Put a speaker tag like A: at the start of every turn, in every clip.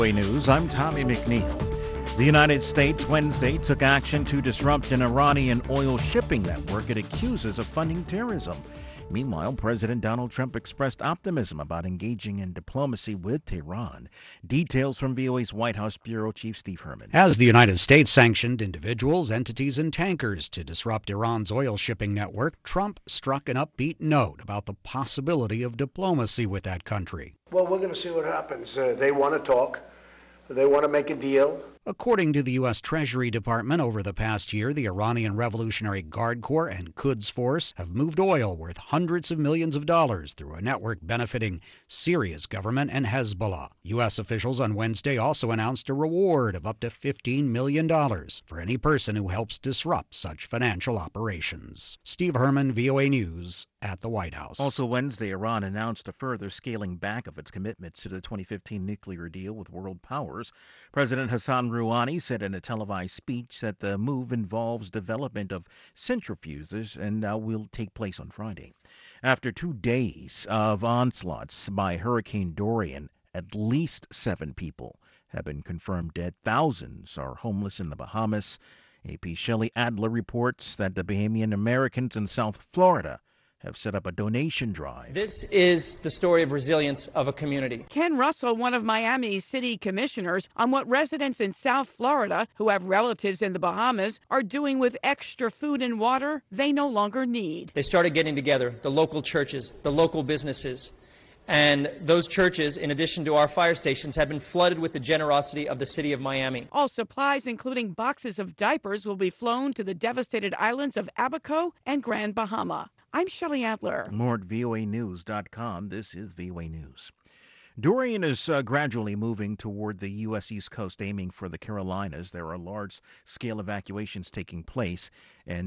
A: News, I'm Tommy McNeil. The United States Wednesday took action to disrupt an Iranian oil shipping network it accuses of funding terrorism. Meanwhile, President Donald Trump expressed optimism about engaging in diplomacy with Tehran. Details from VOA's White House Bureau Chief Steve Herman.
B: As the United States sanctioned individuals, entities, and tankers to disrupt Iran's oil shipping network, Trump struck an upbeat note about the possibility of diplomacy with that country.
C: Well, we're going to see what happens. They want to talk. They want to make a deal.
B: According to the U.S. Treasury Department, over the past year, the Iranian Revolutionary Guard Corps and Quds Force have moved oil worth hundreds of millions of dollars through a network benefiting Syria's government and Hezbollah. U.S. officials on Wednesday also announced a reward of up to $15 million for any person who helps disrupt such financial operations. Steve Herman, VOA News, at the White House.
A: Also Wednesday, Iran announced a further scaling back of its commitments to the 2015 nuclear deal with world powers. President Hassan Rouhani said in a televised speech that the move involves development of centrifuges and will take place on Friday. After 2 days of onslaughts by Hurricane Dorian, at least 7 people have been confirmed dead. Thousands are homeless in the Bahamas. AP Shelley Adler reports that the Bahamian Americans in South Florida have set up a donation drive.
D: This is the story of resilience of a community.
E: Ken Russell, one of Miami's city commissioners, on what residents in South Florida who have relatives in the Bahamas are doing with extra food and water they no longer need.
D: They started getting together, the local churches, the local businesses. And those churches, in addition to our fire stations, have been flooded with the generosity of the city of Miami.
E: All supplies, including boxes of diapers, will be flown to the devastated islands of Abaco and Grand Bahama. I'm Shelley Adler.
A: More at voanews.com. This is VOA News. Dorian is gradually moving toward the U.S. East Coast, aiming for the Carolinas. There are large-scale evacuations taking place in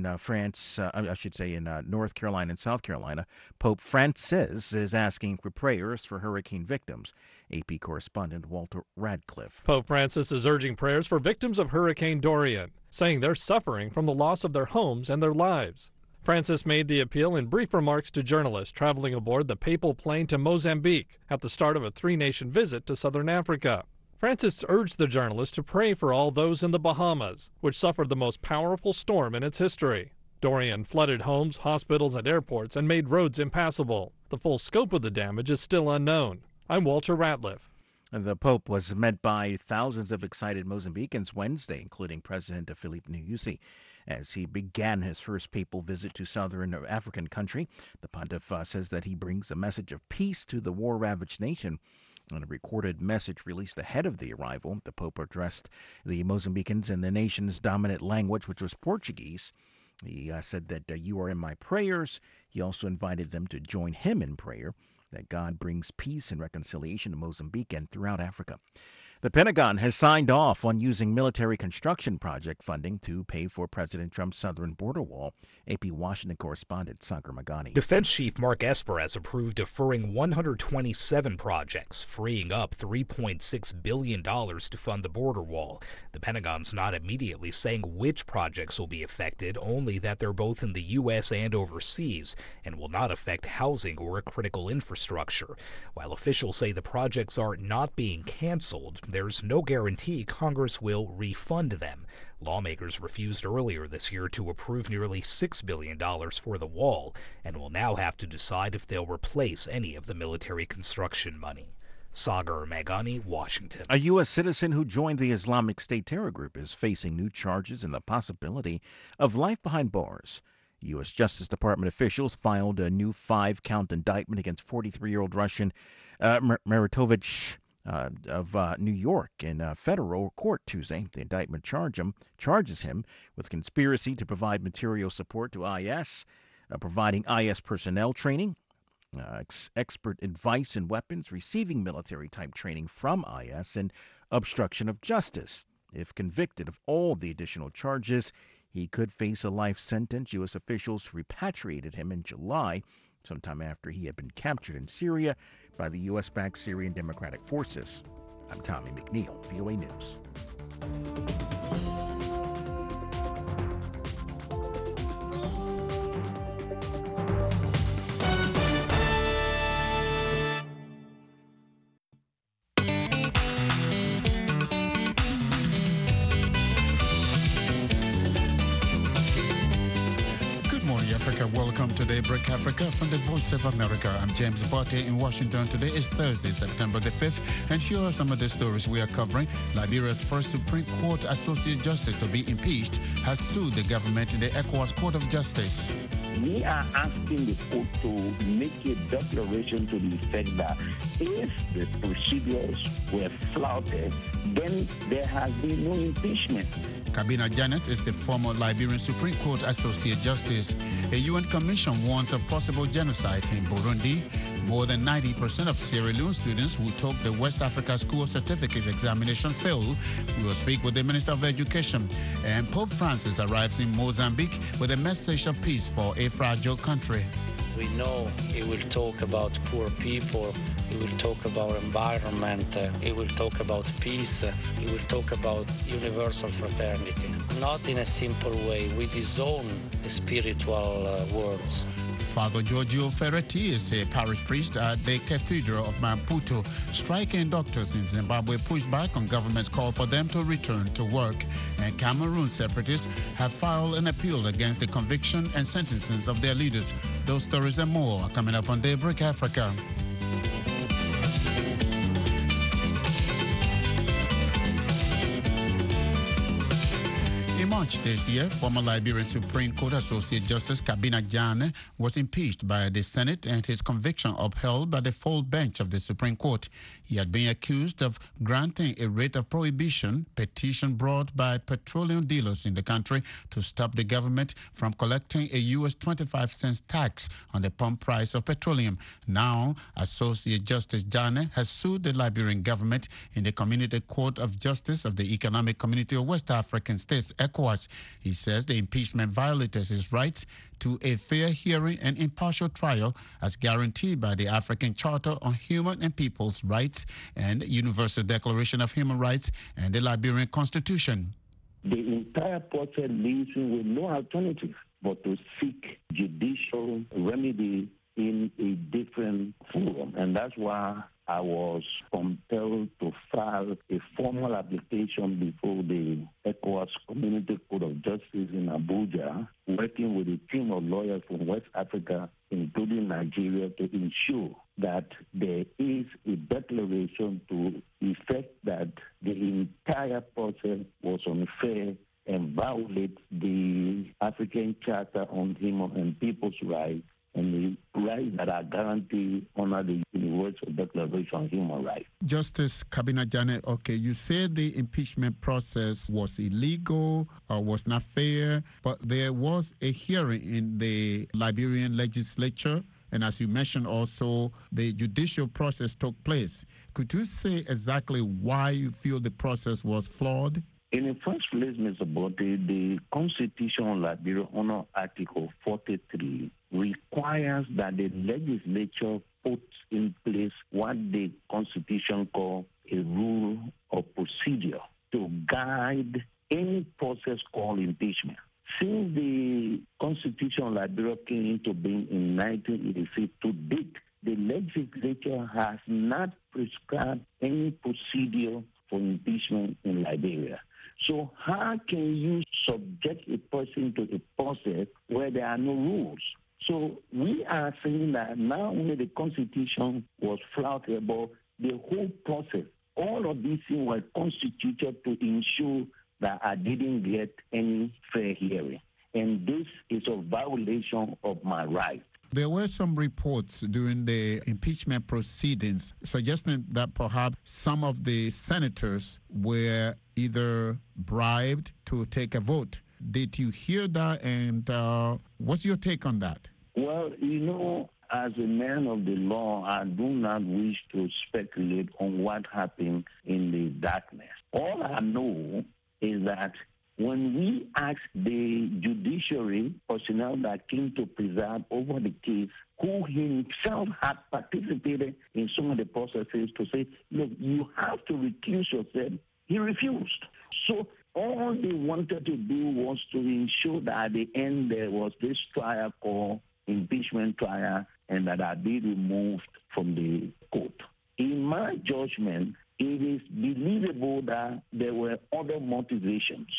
A: North Carolina and South Carolina. Pope Francis is asking for prayers for hurricane victims. AP correspondent Walter Radcliffe.
F: Pope Francis is urging prayers for victims of Hurricane Dorian, saying they're suffering from the loss of their homes and their lives. Francis made the appeal in brief remarks to journalists traveling aboard the papal plane to Mozambique at the start of a 3-nation visit to southern Africa. Francis urged the journalists to pray for all those in the Bahamas, which suffered the most powerful storm in its history. Dorian flooded homes, hospitals, and airports and made roads impassable. The full scope of the damage is still unknown. I'm Walter Ratliff.
A: The Pope was met by thousands of excited Mozambicans Wednesday, including President Filipe Nyusi. As he began his first papal visit to southern African country, the pontiff says that he brings a message of peace to the war-ravaged nation. In a recorded message released ahead of the arrival, the Pope addressed the Mozambicans in the nation's dominant language, which was Portuguese. He said that you are in my prayers. He also invited them to join him in prayer that God brings peace and reconciliation to Mozambique and throughout Africa. The Pentagon has signed off on using military construction project funding to pay for President Trump's southern border wall. AP Washington correspondent Sagar Magani.
G: Defense Chief Mark Esper has approved deferring 127 projects, freeing up $3.6 billion to fund the border wall. The Pentagon's not immediately saying which projects will be affected, only that they're both in the U.S. and overseas and will not affect housing or critical infrastructure. While officials say the projects are not being canceled, there's no guarantee Congress will refund them. Lawmakers refused earlier this year to approve nearly $6 billion for the wall and will now have to decide if they'll replace any of the military construction money. Sagar Magani, Washington.
A: A U.S. citizen who joined the Islamic State terror group is facing new charges and the possibility of life behind bars. U.S. Justice Department officials filed a new 5-count indictment against 43-year-old Russian Maritovich of New York in a federal court Tuesday. The indictment charges him with conspiracy to provide material support to IS, providing IS personnel training, expert advice in weapons, receiving military-type training from IS, and obstruction of justice. If convicted of all the additional charges, he could face a life sentence. U.S. officials repatriated him in July, sometime after he had been captured in Syria by the U.S.-backed Syrian Democratic Forces. I'm Tommy McNeil, VOA News.
H: Daybreak Africa from the Voice of America. I'm James Botte in Washington. Today is Thursday, September the 5th, and here are some of the stories we are covering. Liberia's first Supreme Court Associate Justice to be impeached has sued the government in the ECOWAS Court of Justice.
I: We are asking the court to make a declaration to the effect that if the procedures were flouted, then there has been no impeachment.
H: Kabina Janet is the former Liberian Supreme Court Associate Justice. A UN commission warns of possible genocide in Burundi. More than 90% of Sierra Leone students who took the West Africa School Certificate examination failed. We will speak with the Minister of Education. And Pope Francis arrives in Mozambique with a message of peace for a fragile country.
J: We know he will talk about poor people, he will talk about environment, he will talk about peace, he will talk about universal fraternity. Not in a simple way, with his own spiritual words.
H: Father Giorgio Ferretti is a parish priest at the Cathedral of Maputo. Striking doctors in Zimbabwe pushed back on government's call for them to return to work. And Cameroon separatists have filed an appeal against the conviction and sentencing of their leaders. Those stories and more are coming up on Daybreak Africa. In March this year, former Liberian Supreme Court Associate Justice Kabina Jane was impeached by the Senate and his conviction upheld by the full bench of the Supreme Court. He had been accused of granting a writ of prohibition petition brought by petroleum dealers in the country to stop the government from collecting a U.S. 25-cent tax on the pump price of petroleum. Now, Associate Justice Jane has sued the Liberian government in the Community Court of Justice of the Economic Community of West African States, ECOWAS. He says the impeachment violated his rights to a fair hearing and impartial trial as guaranteed by the African Charter on Human and People's Rights and Universal Declaration of Human Rights and the Liberian Constitution.
I: The entire process leaves him with no alternative but to seek judicial remedy in a different forum. And that's why I was compelled to file a formal application before the ECOWAS Community Court of Justice in Abuja, working with a team of lawyers from West Africa, including Nigeria, to ensure that there is a declaration to effect that the entire process was unfair and violates the African Charter on Human and People's Rights and the rights that are guaranteed under the Universal Declaration of Human Rights.
H: Justice Kabina Jane, okay, you said the impeachment process was illegal or was not fair, but there was a hearing in the Liberian legislature, and as you mentioned also, the judicial process took place. Could you say exactly why you feel the process was flawed?
I: In the first place, Mr. Botte, the Constitution of Liberia, under Article 43, requires that the legislature puts in place what the Constitution calls a rule of procedure to guide any process called impeachment. Since the Constitution of Liberia came into being in 1986 to date, the legislature has not prescribed any procedure for impeachment in Liberia. So how can you subject a person to a process where there are no rules? So we are saying that not only the Constitution was flouted, but the whole process, all of these things were constituted to ensure that I didn't get any fair hearing. And this is a violation of my rights.
H: There were some reports during the impeachment proceedings suggesting that perhaps some of the senators were either bribed to take a vote. Did you hear that, and what's your take on that?
I: Well, you know, as a man of the law, I do not wish to speculate on what happened in the darkness. All I know is that when we asked the judiciary personnel that came to preside over the case, who himself had participated in some of the processes, to say, look, you have to recuse yourself, he refused. So all they wanted to do was to ensure that at the end there was this trial called impeachment trial and that I be removed from the court. In my judgment, it is believable that there were other motivations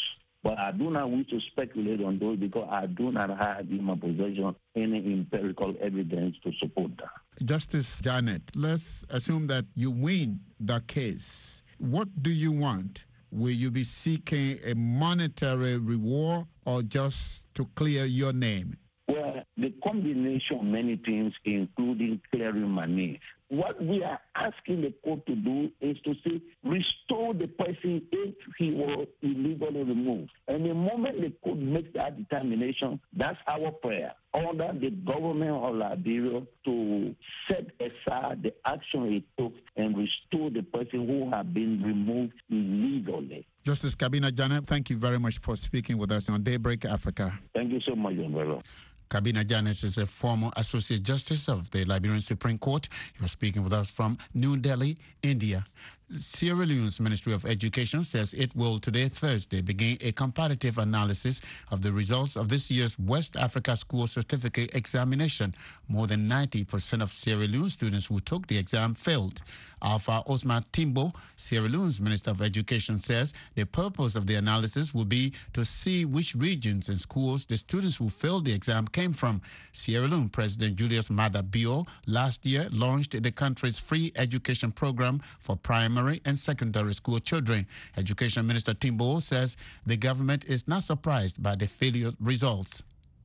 I: But I do not wish to speculate on those because I do not have in my possession any empirical evidence to support that.
H: Justice Janet, let's assume that you win the case. What do you want? Will you be seeking a monetary reward or just to clear your name?
I: Well, the combination of many things, including clearing my name. What we are asking the court to do is to say, restore the person if he was illegally removed. And the moment the court makes that determination, that's our prayer. Order the government of Liberia to set aside the action it took and restore the person who has been removed illegally.
H: Justice Kabina Janet, thank you very much for speaking with us on Daybreak Africa.
I: Thank you so much, Umbrella.
H: Kabina Janet is a former Associate Justice of the Liberian Supreme Court. He was speaking with us from New Delhi, India. Sierra Leone's Ministry of Education says it will today, Thursday, begin a comparative analysis of the results of this year's West Africa School Certificate examination. More than 90% of Sierra Leone students who took the exam failed. Alpha Osman Timbo, Sierra Leone's Minister of Education, says the purpose of the analysis will be to see which regions and schools the students who failed the exam came from. Sierra Leone President Julius Maada Bio last year launched the country's free education program for primary and secondary school children. Education Minister Timbo says the government is not surprised by the failure results.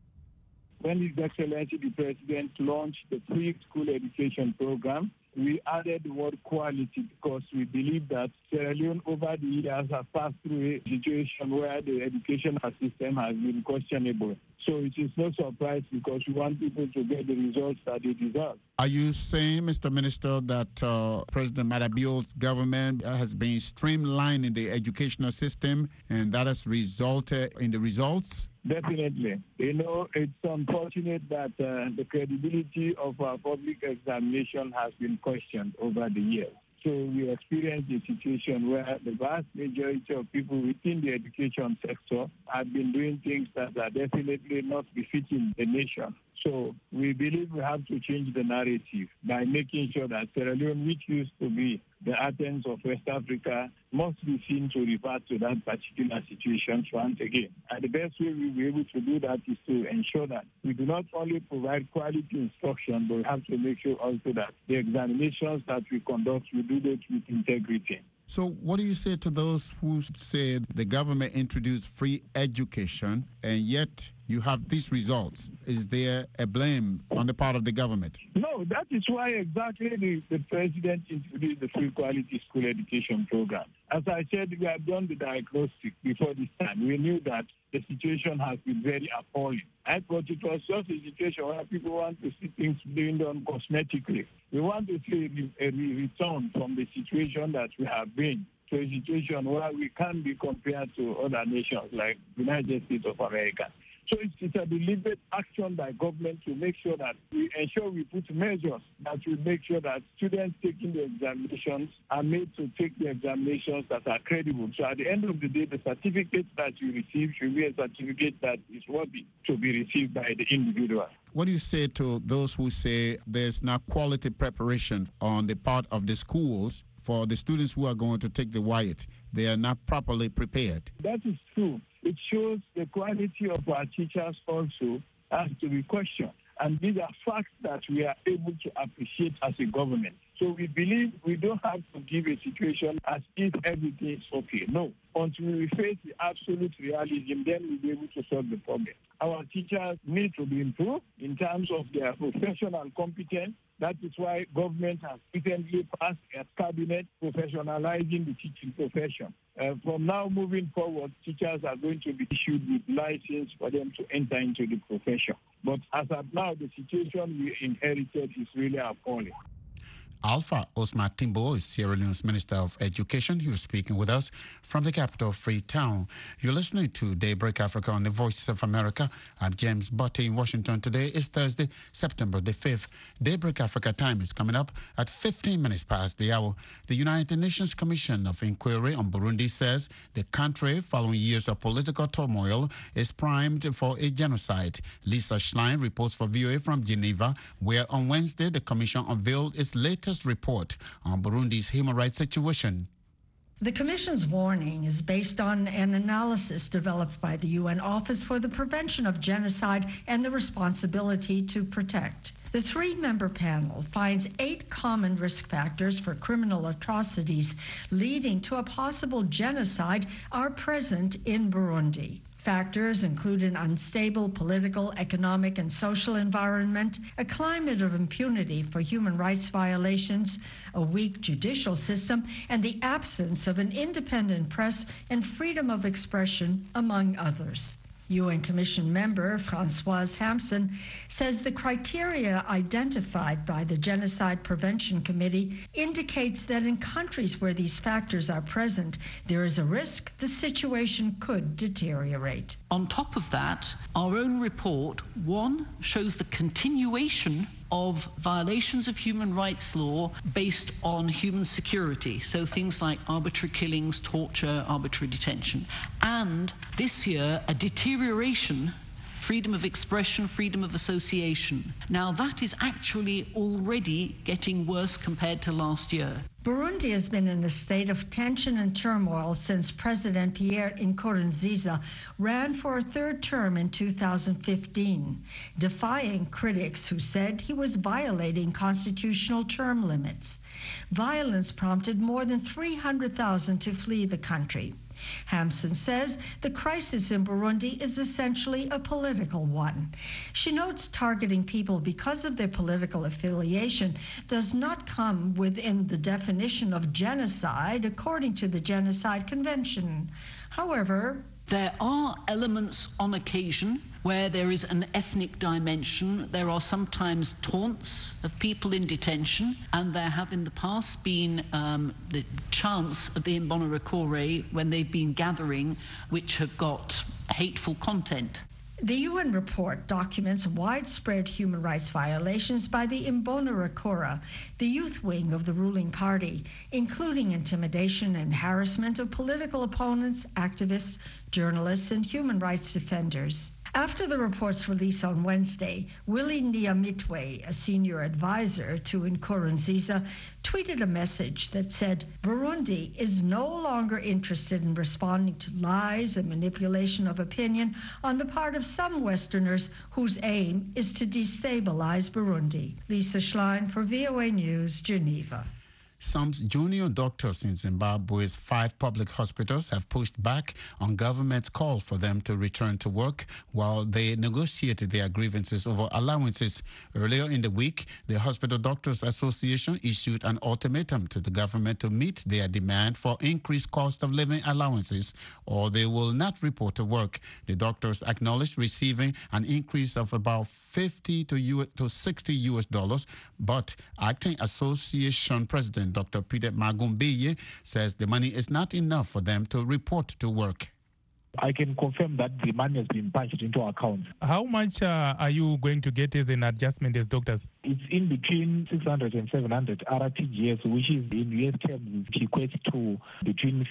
K: When His Excellency the President launched the free school education program, we added the word quality because we believe that Sierra Leone over the years has passed through a situation where the education system has been questionable. So it is no surprise because we want people to get the results that they deserve.
H: Are you saying, Mr. Minister, that President Maada Bio's government has been streamlining the educational system and that has resulted in the results?
K: Definitely. You know, it's unfortunate that the credibility of our public examination has been questioned over the years. So we experienced a situation where the vast majority of people within the education sector have been doing things that are definitely not befitting the nation. So we believe we have to change the narrative by making sure that Sierra Leone, which used to be the Athens of West Africa, must be seen to revert to that particular situation once again. And the best way we'll be able to do that is to ensure that we do not only provide quality instruction, but we have to make sure also that the examinations that we conduct, we do that with integrity.
H: So what do you say to those who said the government introduced free education and yet you have these results? Is there a blame on the part of the government?
K: No, that is why exactly the president introduced the free quality school education program. As I said, we have done the diagnostic before this time. We knew that the situation has been very appalling. But it was just a situation where people want to see things being done cosmetically. We want to see a return from the situation that we have been to a situation where we can be compared to other nations like the United States of America. So it's a deliberate action by government to make sure that we ensure we put measures that will make sure that students taking the examinations are made to take the examinations that are credible. So at the end of the day, the certificate that you receive should be a certificate that is worthy to be received by the individual.
H: What do you say to those who say there's not quality preparation on the part of the schools for the students who are going to take the WIAT? They are not properly prepared.
K: That is true. It shows the quality of our teachers also has to be questioned. And these are facts that we are able to appreciate as a government. So we believe we don't have to give a situation as if everything is okay. No. Until we face the absolute realism, then we'll be able to solve the problem. Our teachers need to be improved in terms of their professional competence. That is why government has recently passed a cabinet professionalizing the teaching profession. From now moving forward, teachers are going to be issued with license for them to enter into the profession. But as of now, the situation we inherited is really appalling.
H: Alpha Osman Timbo is Sierra Leone's Minister of Education. He was speaking with us from the capital, Freetown. You're listening to Daybreak Africa on the Voices of America. I'm James Botte in Washington. Today is Thursday, September the 5th. Daybreak Africa time is coming up at 15 minutes past the hour. The United Nations Commission of Inquiry on Burundi says the country, following years of political turmoil, is primed for a genocide. Lisa Schlein reports for VOA from Geneva, where on Wednesday the commission unveiled its latest report on Burundi's human rights situation.
L: The Commission's warning is based on an analysis developed by the UN Office for the Prevention of Genocide and the Responsibility to Protect. The 3-member panel finds 8 common risk factors for criminal atrocities leading to a possible genocide are present in Burundi. Factors include an unstable political, economic, and social environment, a climate of impunity for human rights violations, a weak judicial system, and the absence of an independent press and freedom of expression, among others. UN Commission member Françoise Hampson says the criteria identified by the Genocide Prevention Committee indicates that in countries where these factors are present, there is a risk the situation could deteriorate.
M: On top of that, our own report, 1, shows the continuation of violations of human rights law based on human security, so things like arbitrary killings, torture, arbitrary detention. And this year, a deterioration, freedom of expression, freedom of association. Now that is actually already getting worse compared to last year.
L: Burundi has been in a state of tension and turmoil since President Pierre Nkurunziza ran for a 3rd term in 2015, defying critics who said he was violating constitutional term limits. Violence prompted more than 300,000 to flee the country. Hampson says the crisis in Burundi is essentially a political one. She notes targeting people because of their political affiliation does not come within the definition of genocide according to the Genocide Convention. However,
M: there are elements on occasion where there is an ethnic dimension. There are sometimes taunts of people in detention, and there have in the past been the chants of the Imbonerakure when they've been gathering, which have got hateful content.
L: The UN report documents widespread human rights violations by the Imbonerakure, the youth wing of the ruling party, including intimidation and harassment of political opponents, activists, journalists, and human rights defenders. After the report's release on Wednesday, Willie Nyamitwe, a senior advisor to Nkurunziza, tweeted a message that said, Burundi is no longer interested in responding to lies and manipulation of opinion on the part of some Westerners whose aim is to destabilize Burundi. Lisa Schlein for VOA News, Geneva.
H: Some junior doctors in Zimbabwe's 5 public hospitals have pushed back on government's call for them to return to work while they negotiated their grievances over allowances. Earlier in the week, the Hospital Doctors Association issued an ultimatum to the government to meet their demand for increased cost of living allowances, or they will not report to work. The doctors acknowledged receiving an increase of about $50 to $60, but acting association president Dr. Peter Magumbeye says the money is not enough for them to report to work.
K: I can confirm that the money has been punched into our accounts.
N: How much are you going to get as an adjustment as doctors?
K: It's in between 600 and 700 RTGS, which is in US terms, it equates to between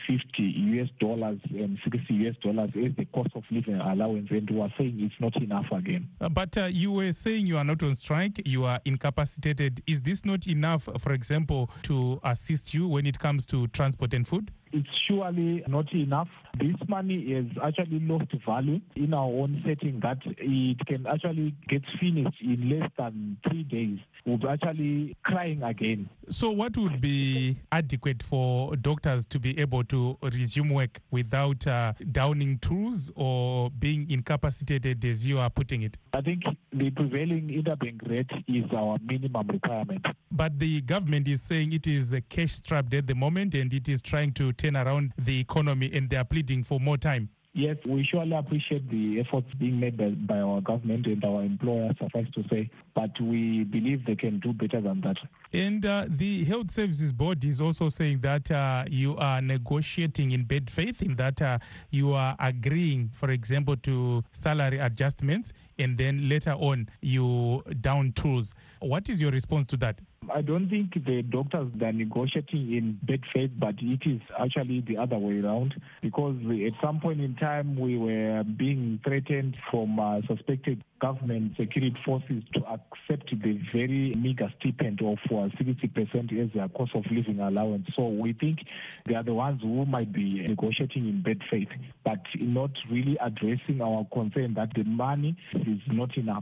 K: $50 and $60 as the cost of living allowance, and we are saying it's not enough again.
N: But you were saying you are not on strike, you are incapacitated. Is this not enough, for example, to assist you when it comes to transport and food?
K: It's surely not enough. This money is actually lost value in our own setting that it can actually get finished in less than 3 days. We'll be actually crying again.
N: So what would be adequate for doctors to be able to resume work without downing tools or being incapacitated, as you are putting it?
K: I think the prevailing interbank rate is our minimum requirement.
N: But the government is saying it is cash-strapped at the moment and it is trying to turn around the economy, and they are pleading for more time.
K: Yes, we surely appreciate the efforts being made by our government and our employers, suffice to say, but we believe they can do better than that.
N: And the Health Services Board is also saying that you are negotiating in bad faith, in that you are agreeing, for example, to salary adjustments, and then later on you down tools. What is your response to that?
K: I don't think the doctors are negotiating in bad faith, but it is actually the other way around, because at some point in time we were being threatened from suspected government security forces to accept the very meager stipend of 60% as their cost of living allowance. So we think they are the ones who might be negotiating in bad faith, but not really addressing our concern that the money is not enough.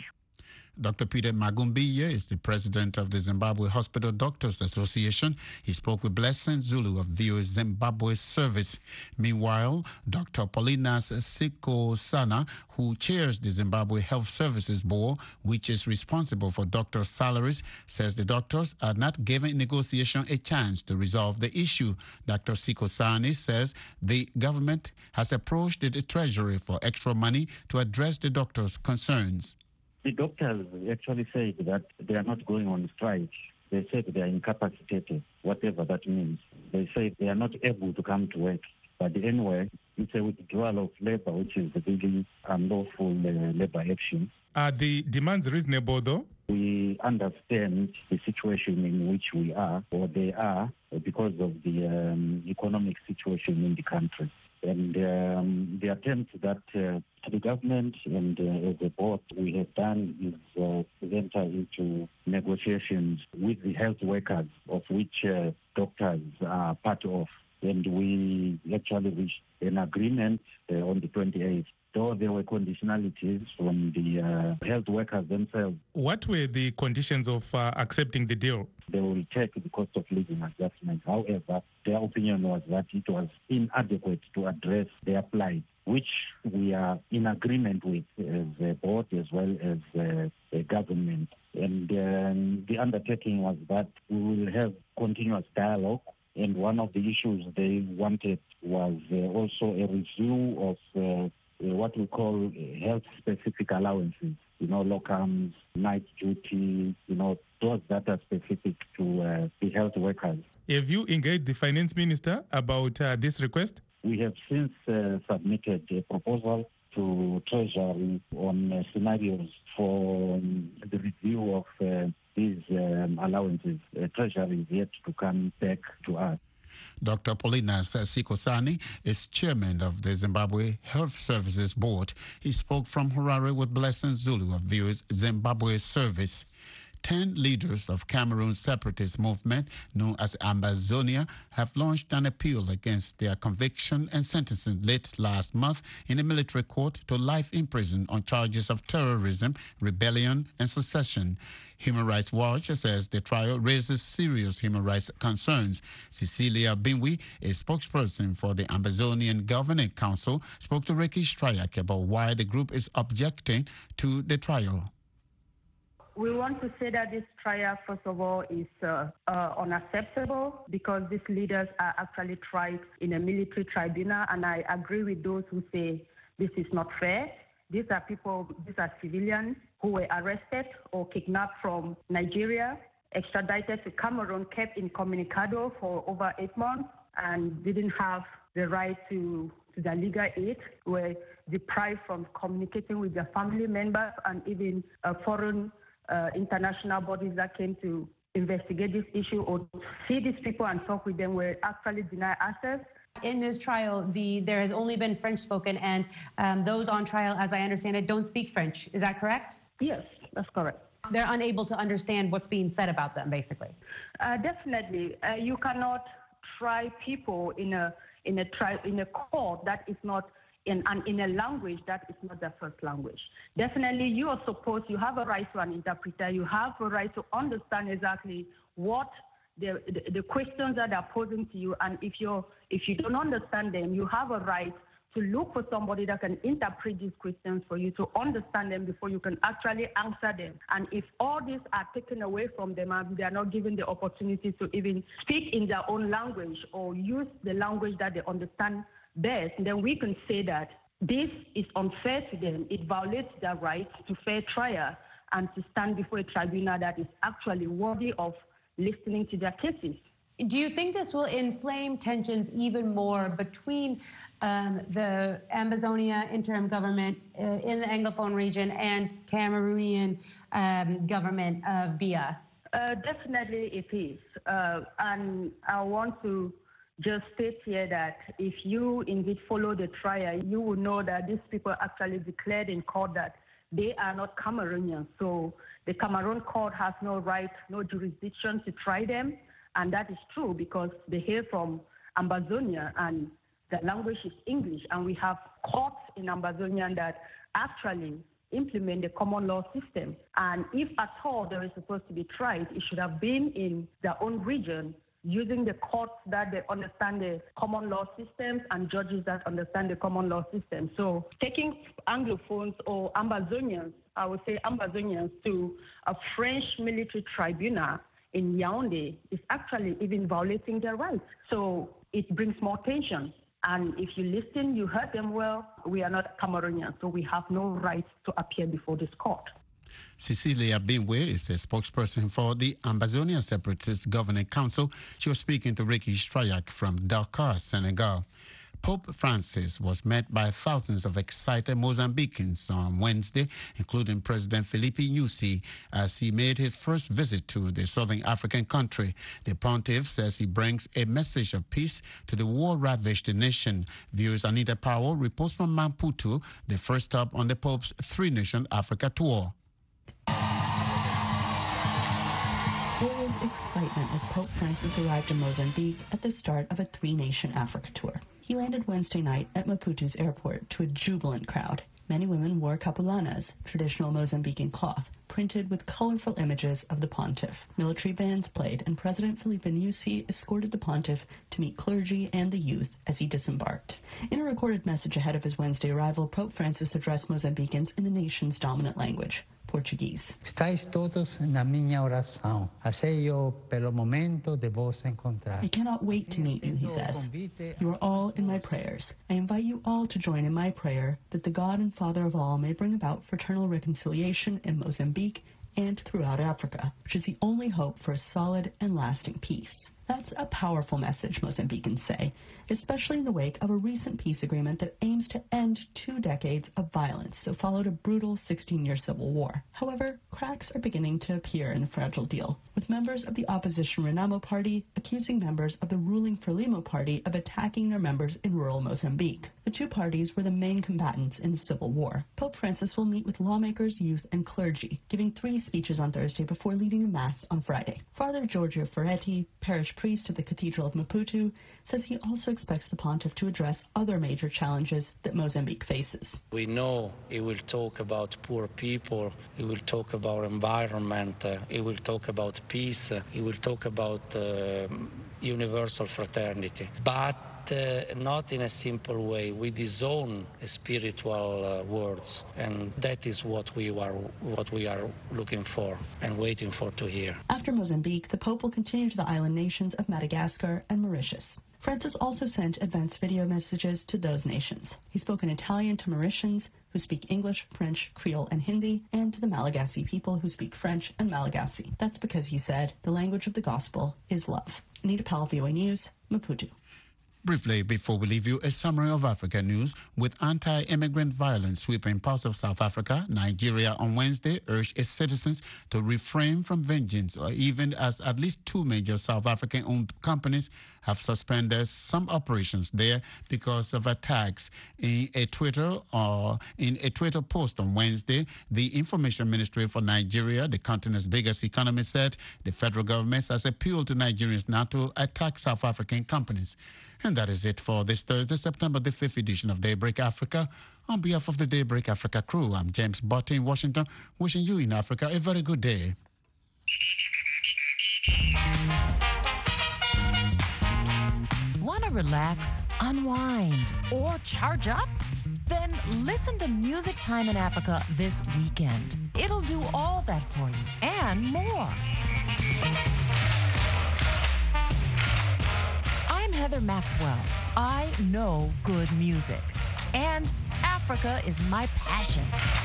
H: Dr. Peter Magumbiye is the president of the Zimbabwe Hospital Doctors Association. He spoke with Blessing Zulu of VOA Zimbabwe Service. Meanwhile, Dr. Paulinas Sikosana, who chairs the Zimbabwe Health Services Board, which is responsible for doctors' salaries, says the doctors are not giving negotiation a chance to resolve the issue. Dr. Sikosani says the government has approached the Treasury for extra money to address the doctors' concerns.
I: The doctors actually said that they are not going on strike. They said they are incapacitated, whatever that means. They say they are not able to come to work. But anyway, it's a withdrawal of labor, which is a really unlawful labor action.
N: Are the demands reasonable, though?
I: We understand the situation in which we are, or they are, because of the economic situation in the country. And the attempt that the government and as a board we have done is to enter into negotiations with the health workers, of which doctors are part of. And we actually reached an agreement on the 28th. Though there were conditionalities from the health workers themselves.
N: What were the conditions of accepting the deal?
I: They will take the cost of living adjustment. However, their opinion was that it was inadequate to address their plight, which we are in agreement with as a board as well as the government. And the undertaking was that we will have continuous dialogue. And one of the issues they wanted was also a review of what we call health-specific allowances, locums, night duty, those that are specific to the health workers.
N: Have you engaged the finance minister about this request?
I: We have since submitted a proposal to Treasury on scenarios for the review of these allowances. Treasury is yet to come back to us.
H: Dr. Paulinas Sikosani is chairman of the Zimbabwe Health Services Board. He spoke from Harare with Blessing Zulu of VOA's Zimbabwe Service. 10 leaders of Cameroon's separatist movement, known as Ambazonia, have launched an appeal against their conviction and sentencing late last month in a military court to life in prison on charges of terrorism, rebellion, and secession. Human Rights Watch says the trial raises serious human rights concerns. Cecilia Binwi, a spokesperson for the Ambazonian Governing Council, spoke to Ricky Strayak about why the group is objecting to the trial.
O: We want to say that this trial, first of all, is unacceptable because these leaders are actually tried in a military tribunal, and I agree with those who say this is not fair. These are people, these are civilians who were arrested or kidnapped from Nigeria, extradited to Cameroon, kept in Communicado for over 8 months, and didn't have the right to their legal aid, were deprived from communicating with their family members and even foreign international bodies that came to investigate this issue or see these people and talk with them were actually denied access.
P: In this trial, there has only been French spoken, and those on trial, as I understand it, don't speak French. Is that correct?
O: Yes, that's correct.
P: They're unable to understand what's being said about them, basically.
O: Definitely. You cannot try people in a court that is not in a language that is not their first language. Definitely, you have a right to an interpreter. You have a right to understand exactly what the questions that are posing to you, and if you don't understand them, you have a right to look for somebody that can interpret these questions for you to understand them before you can actually answer them. And if all these are taken away from them and they are not given the opportunity to even speak in their own language or use the language that they understand best, then we can say that this is unfair to them. It violates their right to fair trial and to stand before a tribunal that is actually worthy of listening to their cases.
P: Do you think this will inflame tensions even more between the Ambazonia interim government in the Anglophone region and Cameroonian government of Biya?
O: Definitely it is. And I want to just state here that if you indeed follow the trial, you will know that these people actually declared in court that they are not Cameroonians. So the Cameroon court has no right, no jurisdiction to try them. And that is true because they hail from Ambazonia and the language is English. And we have courts in Ambazonia that actually implement the common law system. And if at all there is supposed to be tried, it should have been in their own region, using the courts that they understand the common law systems and judges that understand the common law system. So taking Anglophones or Ambazonians, I would say Ambazonians, to a French military tribunal in Yaoundé is actually even violating their rights. So it brings more tension. And if you listen, you heard them well, we are not Cameroonians, so we have no right to appear before this court.
H: Cecilia Bingwe is a spokesperson for the Ambazonia Separatist Governing Council. She was speaking to Ricky Strayak from Dakar, Senegal. Pope Francis was met by thousands of excited Mozambicans on Wednesday, including President Filipe Nyusi, as he made his first visit to the southern African country. The pontiff says he brings a message of peace to the war-ravaged nation. Viewers Anita Powell reports from Maputo, the first stop on the Pope's three-nation Africa tour.
Q: There was excitement as Pope Francis arrived in Mozambique at the start of a three-nation Africa tour. He landed Wednesday night at Maputo's airport to a jubilant crowd. Many women wore capulanas, traditional Mozambican cloth, printed with colorful images of the pontiff. Military bands played, and President Filipe Nyusi escorted the pontiff to meet clergy and the youth as he disembarked. In a recorded message ahead of his Wednesday arrival, Pope Francis addressed Mozambicans in the nation's dominant language, Portuguese.
R: Estáis todos na minha oração. Anseio pelo momento de vos encontrar.
Q: I cannot wait to meet you, he says. You are all in my prayers. I invite you all to join in my prayer that the God and Father of all may bring about fraternal reconciliation in Mozambique and throughout Africa, which is the only hope for a solid and lasting peace. That's a powerful message, Mozambicans say, especially in the wake of a recent peace agreement that aims to end 2 decades of violence that followed a brutal 16-year civil war. However, cracks are beginning to appear in the fragile deal, with members of the opposition Renamo party accusing members of the ruling Frelimo party of attacking their members in rural Mozambique. The two parties were the main combatants in the civil war. Pope Francis will meet with lawmakers, youth, and clergy, giving 3 speeches on Thursday before leading a mass on Friday. Father Giorgio Ferretti, parish priest of the Cathedral of Maputo, says he also expects the pontiff to address other major challenges that Mozambique faces.
J: We know he will talk about poor people, he will talk about environment, he will talk about peace, he will talk about universal fraternity, but not in a simple way, with his own spiritual words, and that is what we are looking for and waiting for to hear.
Q: After Mozambique, the Pope will continue to the island nations of Madagascar and Mauritius. Francis also sent advanced video messages to those nations. He spoke in Italian to Mauritians, who speak English, French, Creole, and Hindi, and to the Malagasy people who speak French and Malagasy. That's because, he said, the language of the gospel is love. Anita Powell, VOA News, Maputo.
H: Briefly, before we leave you, a summary of Africa news. With anti-immigrant violence sweeping parts of South Africa, Nigeria on Wednesday urged its citizens to refrain from vengeance, or even as at least 2 major South African-owned companies have suspended some operations there because of attacks. In a Twitter post on Wednesday, the Information Ministry for Nigeria, the continent's biggest economy, said the federal government has appealed to Nigerians not to attack South African companies. And that is it for this Thursday, September the 5th edition of Daybreak Africa. On behalf of the Daybreak Africa crew, I'm James Botte in Washington, wishing you in Africa a very good day.
S: Want to relax, unwind, or charge up? Then listen to Music Time in Africa this weekend. It'll do all that for you and more. I'm Heather Maxwell. I know good music, and Africa is my passion.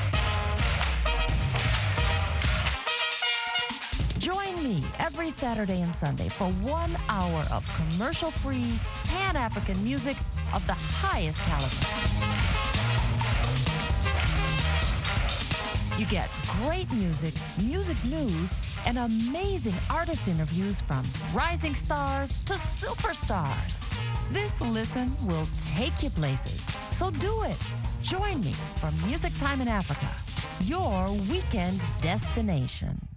S: Join me every Saturday and Sunday for 1 hour of commercial-free, Pan-African music of the highest caliber. You get great music, music news, and amazing artist interviews from rising stars to superstars. This listen will take you places. So do it. Join me for Music Time in Africa, your weekend destination.